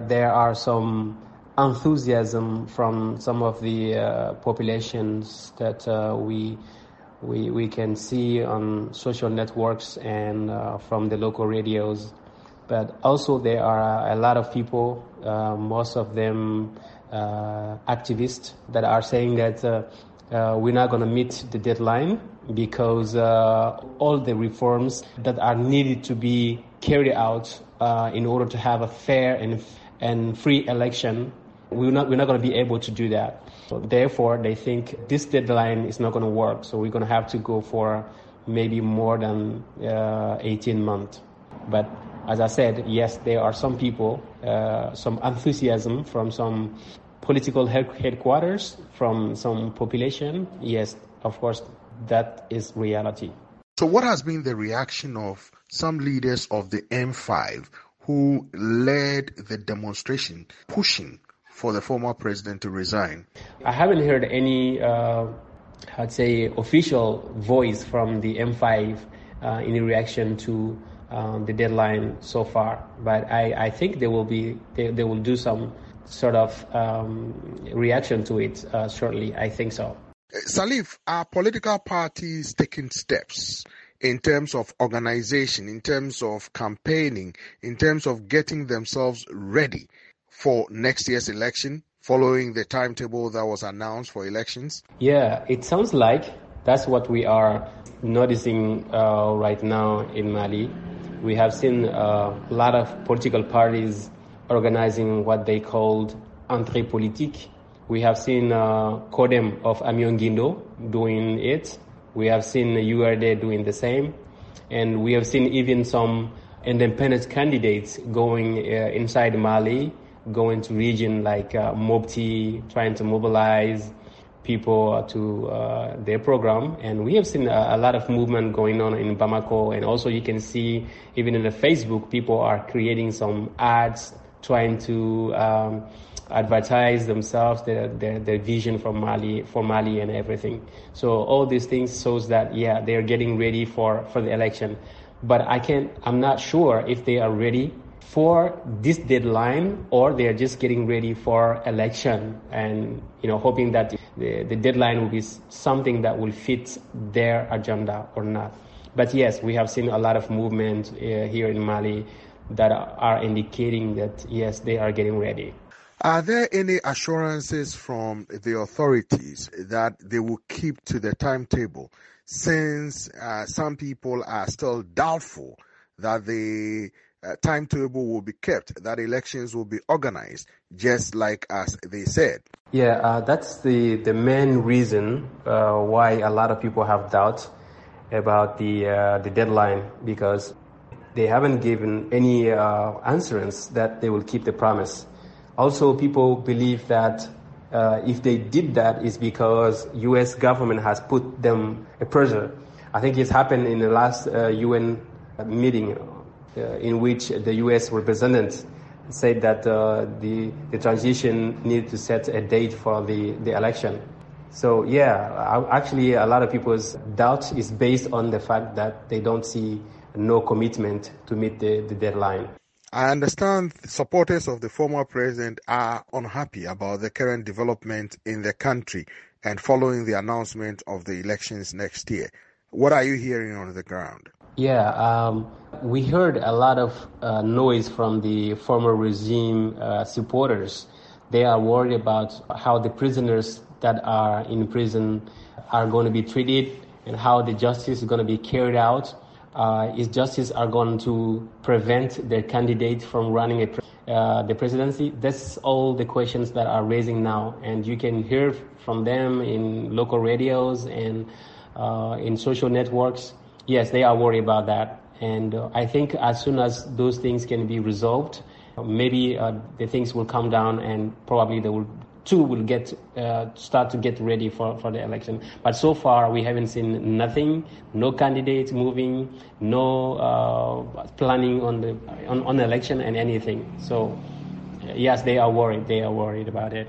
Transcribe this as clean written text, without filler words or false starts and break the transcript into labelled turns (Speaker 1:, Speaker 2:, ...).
Speaker 1: there are some enthusiasm from some of the populations that we can see on social networks and from the local radios. But also there are a lot of people, most of them activists, that are saying that we're not going to meet the deadline because all the reforms that are needed to be carried out in order to have a fair and free election, we're not going to be able to do that. So therefore, they think this deadline is not going to work. So we're going to have to go for maybe more than 18 months. But as I said, yes, there are some people, some enthusiasm from some political headquarters, from some population. Yes, of course, that is reality.
Speaker 2: So what has been the reaction of some leaders of the M5 who led the demonstration pushing for the former president to resign?
Speaker 1: I haven't heard any, I'd say, official voice from the M5 in reaction to the deadline so far. But I think they will do some sort of reaction to it shortly. I think so.
Speaker 2: Salif, are political parties taking steps in terms of organization, in terms of campaigning, in terms of getting themselves ready for next year's election, following the timetable that was announced for elections?
Speaker 1: Yeah, it sounds like that's what we are noticing right now in Mali. We have seen a lot of political parties organizing what they called entrée politique. We have seen CODEM of Amion Guindo doing it. We have seen URD doing the same. And we have seen even some independent candidates going inside Mali, going to region like Mopti, trying to mobilize people to their program. And we have seen a lot of movement going on in Bamako. And also you can see even in the Facebook, people are creating some ads, trying to advertise themselves, their vision for Mali and everything. So all these things shows that, yeah, they're getting ready for the election. But I'm not sure if they are ready for this deadline or they are just getting ready for election and, hoping that the deadline will be something that will fit their agenda or not. But yes, we have seen a lot of movement here in Mali that are indicating that, yes, they are getting ready.
Speaker 2: Are there any assurances from the authorities that they will keep to the timetable, since some people are still doubtful that the timetable will be kept, that elections will be organized, just like as they said?
Speaker 1: Yeah, that's the main reason why a lot of people have doubts about the deadline, because they haven't given any assurance that they will keep the promise. Also, people believe that if they did that, it's because U.S. government has put them a pressure. I think it's happened in the last UN meeting in which the U.S. representative said that the transition needed to set a date for the election. So, yeah, actually a lot of people's doubt is based on the fact that they don't see no commitment to meet the deadline.
Speaker 2: I understand supporters of the former president are unhappy about the current development in the country and following the announcement of the elections next year. What are you hearing on the ground?
Speaker 1: Yeah, we heard a lot of noise from the former regime supporters. They are worried about how the prisoners that are in prison are going to be treated and how the justice is going to be carried out. Is justice are going to prevent their candidate from running the presidency? That's all the questions that are raising now. And you can hear from them in local radios and in social networks. Yes, they are worried about that. And I think as soon as those things can be resolved, maybe the things will calm down and probably they will start to get ready for the election. But so far, we haven't seen nothing, no candidates moving, no planning on the election and anything. So, yes, they are worried. They are worried about it.